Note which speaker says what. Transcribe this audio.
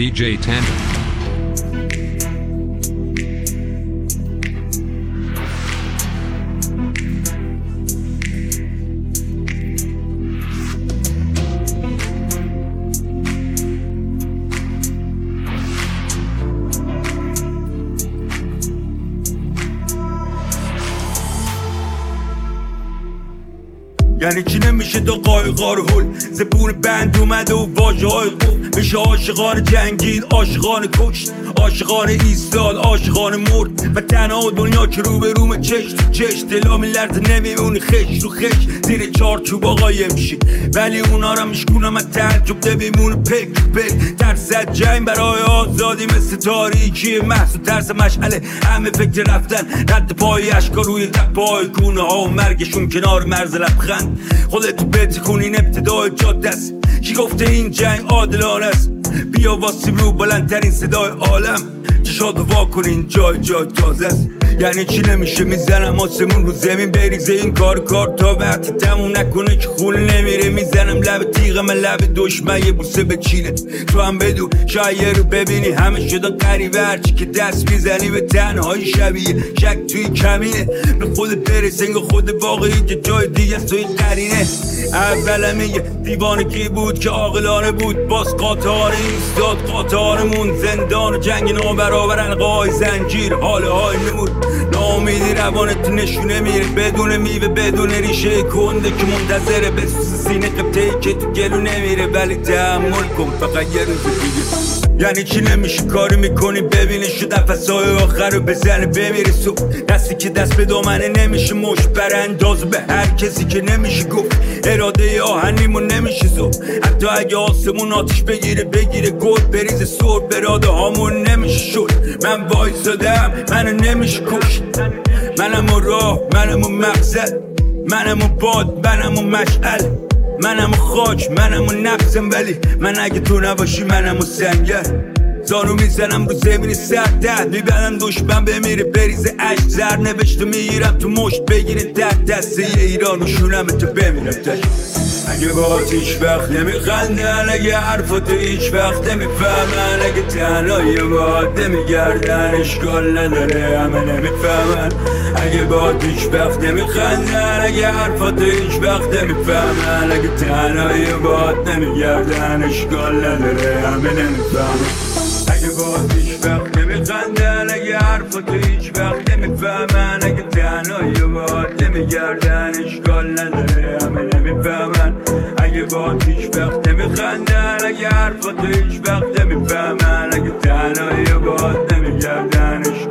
Speaker 1: DJ Tandem.
Speaker 2: یعنی چی نمیشه تا قایقار هل زبون بند اومده و واژه های قفل میشه عاشقان جنگید عاشقان کشت عاشقان ایستاد عاشقان مرد و تنها دنیا که رو به روم چشت تو چشت دلا میلرزه نمیمونی خش رو خش زیر چارچوب آقای میشی ولی اونا را میشکونم از تعجب نمیمونه پک ترسد جنگ برای آزادی مثل تاریکی محض و ترس مشعله همه فکر رفتن رد پای اشکا روی پای کونه ها و مرگشون کنار مرز لبخند خودتو بتکن این ابتدای جاده است کی گفته این جنگ عادلانه است بیا واسیم رو بلندترین صدای عالم چشاتو وا کنین جای تازه است یعنی چی نمیشه میزنم آسمون رو زمین بریزه این کار تا وقتی تموم نکنه که خونه نمیره میزنم لب تیغم لب دشمن یه بوسه به چینت تو هم بدو شاید رو ببینی همه شده قریبه هرچی که دست میزنی به تنهایی شبیه شک توی کمینه به خود برسه انگار خود واقعی که جای دیگه است توی قرینه اولم میگه دیوانگی بود که عاقلانه بود باز قاطار ایستاد قاطارمون زندان جنگ نابرابر القای زنجیر حال های نمود ناامیدی روانت نشونه میره بدون میوه بدون ریشه کنده که منتظره به سینه قبطه‌ای که تو گلو نمیره ولی تحمل کن فقط یه روز دیگه یعنی چی نمیشه کاری میکنی ببینی شو نفسهای آخر رو بزنه بمیره صبح دستی که دست به دامنه نمیشه مش برانداز به هر کسی که نمیشه گفت اراده آهنیمون نمیشه زو حتی اگه آسمون آتیش بگیره گل بریز سر براده هامون نمیشه شد من وایسادم منو نمیشه کشت منم و راه منم و مقصد منم و باد منم و مشعل منم و خاک منم و نفسم ولی من اگه تو نباشی منم و سنگر زانو میزنم رو زمین سردت میبنم دشمن بمیره بریزه عشق زر نوشته میگیرم تو مشت بگیره دسته ایران و شونم تو بمیرم تش اگه باهات هیچ وقت نمیخندن اگه حرفاتو هیچ وقت نمیفهمن اگه تنهایی باهات نمیگردن اشکال نداره همه نمیفهمن اگه باهات هیچ وقت نمیخندن اگه حرفاتو هیچ وقت نمیفهمن اگه تنهایی باهات نمیگردن اشکال نداره همه نمیفهمن اگه باهات هیچ وقت نمیخندن اگه حرفاتو هیچ وقت نمیفهمن اگه تنهایی باهات نمیگردن اشکال نداره همه نمیفهمن اگه باهات هیچ وقت نمیخندن اگه حرفاتو هیچ وقت نمیفهمن اگه تنهایی باهات نمیگردن